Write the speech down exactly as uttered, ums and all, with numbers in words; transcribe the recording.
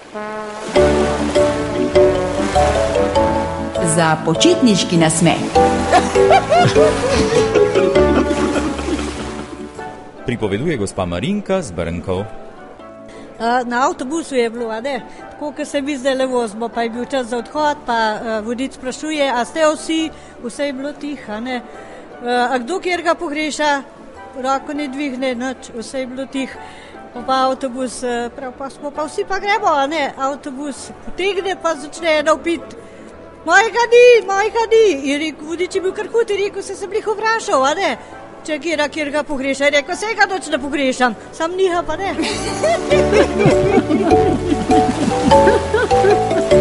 Za počitniški nasmeh. Pripoveduje gospa Marinka z Brnkov. Na avtobusu je bilo, a ne? Tako, ko se mi zdaj le vozimo, pa je bil čas za odhod, pa vodič sprašuje, a ste vsi, vse je bilo tiho, ne? A kdo kjer ga pogreša? Roko ne dvigne, nič, vse je bilo tiho. Pa avtobus, prav pa smo pa vsi pa gremo, a ne? Avtobus potegne, pa začne eno piti. Mojega ni, mojega ni. In rekel, vodič je bil kar hud, in rekel, se sem jih vprašal, a ne? Če kjera, kjer ga pogreša. In rekel, se ga noč ne pogrešam, sam njiha pa ne.